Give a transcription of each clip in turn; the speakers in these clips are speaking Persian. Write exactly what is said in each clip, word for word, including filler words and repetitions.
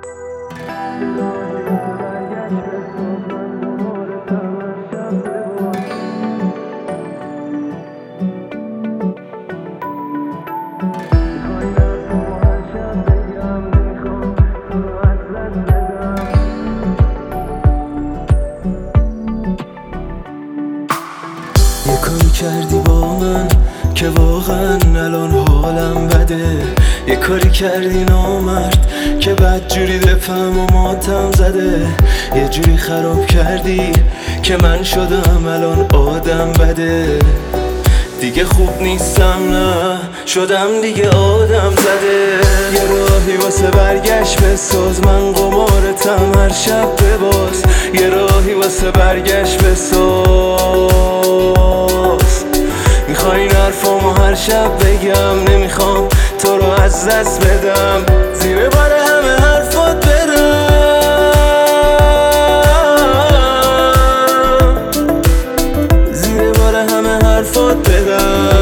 یه کاری کردی با من که واقعا الان حالم بده، یه کاری کردی نامرد که بدجوری دفعم و ماتم زده، یه جوری خراب کردی که من شدم الان آدم بده. دیگه خوب نیستم نه شدم دیگه آدم زده. یه راهی واسه برگشت بساز، من قمارتم هر شب بباز. یه راهی واسه برگشت بساز، میخوای این حرفامو هر شب بگم، نمیخوام تو رو از دست بدم، زیر بار همه حرفات برم، زیر بار همه حرفات بدم.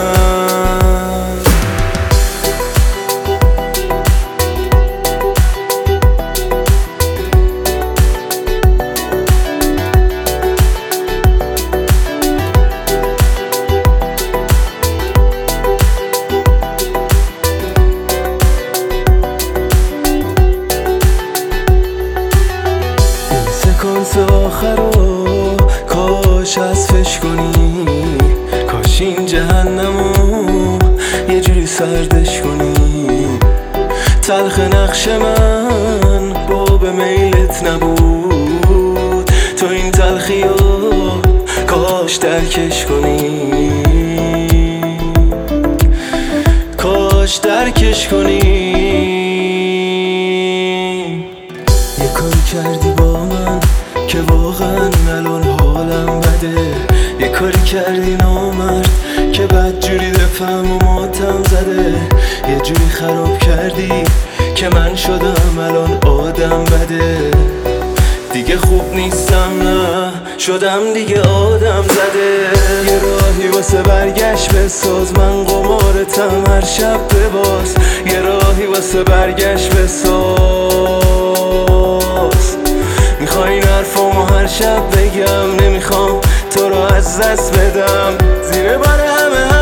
سکانس آخرو کاش حذفش کنی، کاش این جهنمو یه جوری سردش کنی. تلخ نقش من باب میلت نبود، تو این تلخیو کاش درکش کنی، کاش درکش کنی. یه کاری کردی با من که واقعا الان حالم بده، یه کاری کردی نامرد که بدجوری دفعم و ماتم زده، یه جوری خراب کردی که من شدم الان آدم بده. دیگه خوب نیستم نه شدم دیگه آدم زده. یه راهی واسه برگشت بساز، من قمارتم هر شب بباز. یه راهی واسه برگشت بساز، میخوای این حرفامو هر شب بگم، نمیخوام تو رو از دست بدم، زیر بار همه